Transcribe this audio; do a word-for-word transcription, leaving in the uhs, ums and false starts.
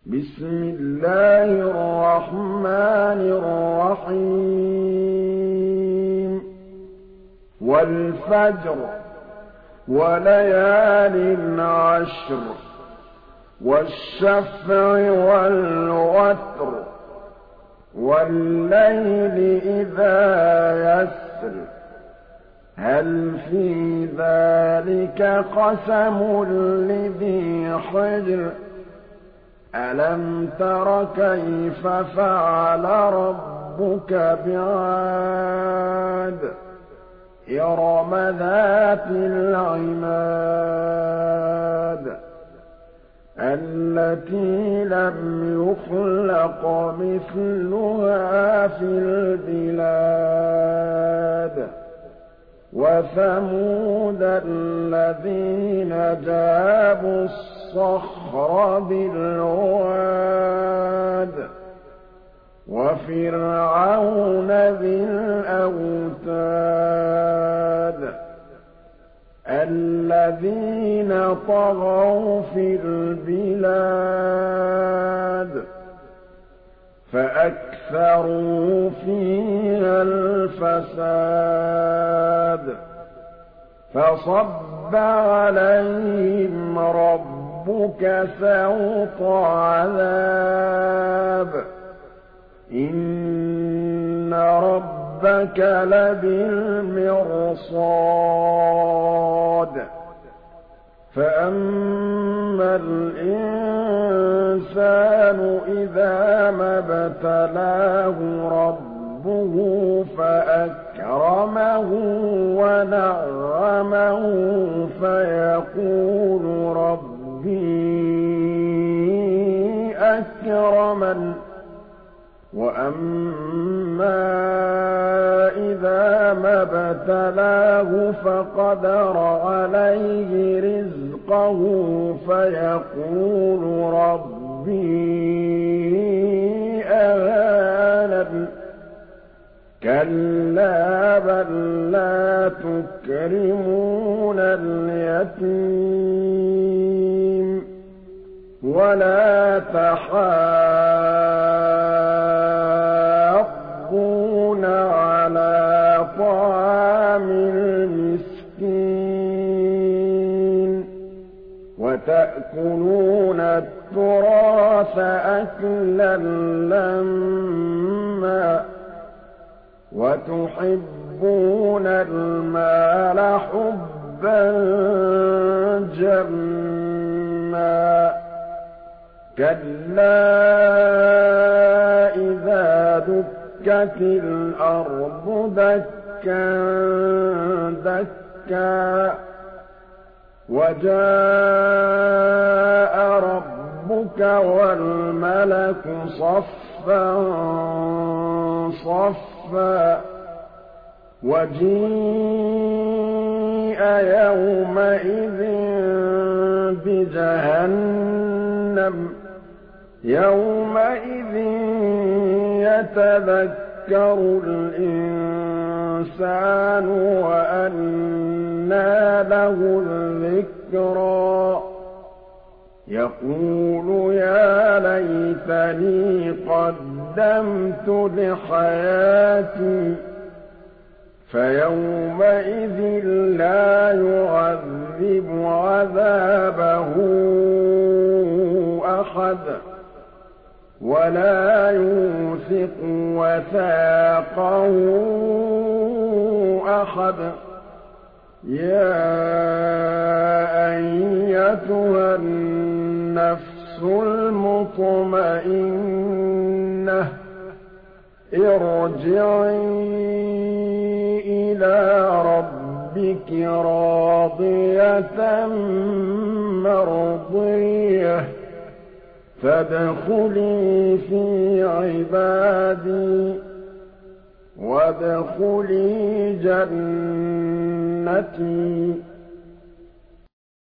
بسم الله الرحمن الرحيم والفجر وليال عشر والشفع والوتر والليل إذا يسر هل في ذلك قسم لذي حجر ألم تر كيف فعل ربك بعاد إرم ذات العماد التي لم يخلق مثلها في البلاد وثمود الذين جابوا الصخر بالواد وفرعون ذي الأوتاد الذين طغوا في البلاد فأكثروا فيها الفساد فصب عليهم ربك سوط عذاب إن ربك لبالمرصاد فأما الإنسان إذا ما ابتلاه ربه فأكرمه ونعمه فيقول ربي أكرمن وأما إذا ما ابتلاه فقدر عليه رزقه فيقول ربي أهانن كلا بل لا تكرمون اليتيم ولا تحاضون على طعام المسكين وتأكلون التراث أكلا لما وتحبون المال حبا جما كلا إذا دكت الأرض دكا دكا وجاء ربك والملك صفا صفا وجيء يومئذ بجهنم يومئذ يتذكر الإنسان وأنى له الذكرى يقول يا ليتني قدمت لحياتي فيومئذ لا يعذب عذابه أحد ولا يوثق وثاقه أحد يا أيتها النفس المطمئنة ارجعي إلى ربك راضية مرضية فادخلي في عبادي وادخلي جنتي